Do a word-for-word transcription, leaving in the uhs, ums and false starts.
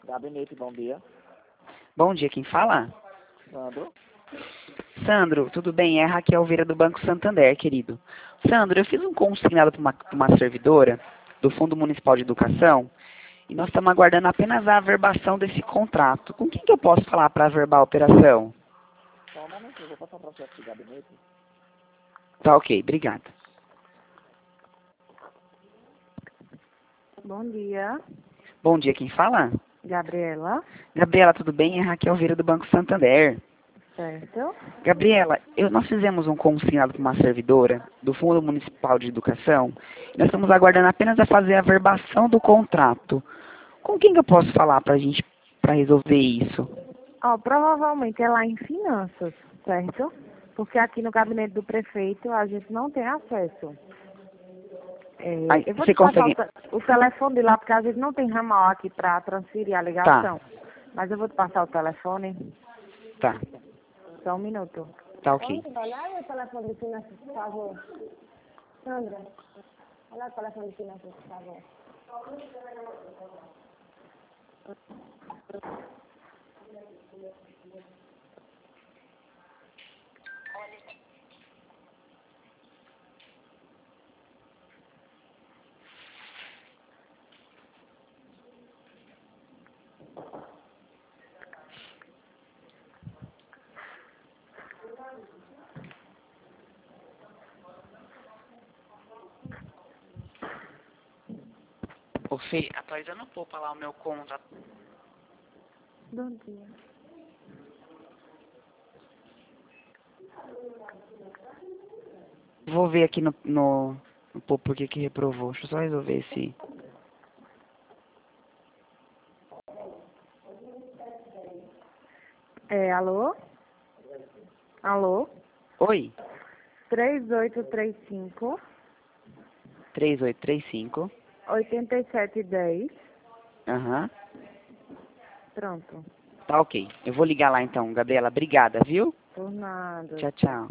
Gabinete, bom dia. Bom dia, quem fala? Sandro. Sandro, tudo bem? É Raquel Veira do Banco Santander, querido. Sandro, eu fiz um consignado para uma, pra uma servidora do Fundo Municipal de Educação e nós estamos aguardando apenas a averbação desse contrato. Com quem que eu posso falar para averbar a operação? Só um momento, eu vou passar o processo de gabinete. Tá ok, obrigado. Bom dia, Bom dia, quem fala? Gabriela, Gabriela, tudo bem? É Raquel Veira do Banco Santander. certo? Gabriela, eu, nós fizemos um consignado para uma servidora do Fundo Municipal de Educação e nós estamos aguardando apenas a fazer a averbação do contrato. Com quem que eu posso falar para a gente, para resolver isso? Ó, provavelmente é lá em finanças, certo? Porque aqui no gabinete do prefeito a gente não tem acesso. É, Aí, eu vou você te passar consegue... o, te- o telefone de lá, porque a gente não tem ramal aqui para transferir a ligação. Mas eu vou te passar o telefone. Tá, Só um minuto. tá ok. Olha o telefone de finanças, por favor. Sandra, olha o telefone de finanças, por favor. Ô Fê, atualizando um pouco lá o meu contrato. Bom dia. Vou ver aqui no, no, no pô, por que que reprovou. Deixa eu só resolver esse... É, alô? Alô? Oi, três oito três cinco, três oito três cinco. oito sete um zero. Aham, Pronto. tá ok. Eu vou ligar lá então, Gabriela. Obrigada, viu? Por nada. Tchau, tchau.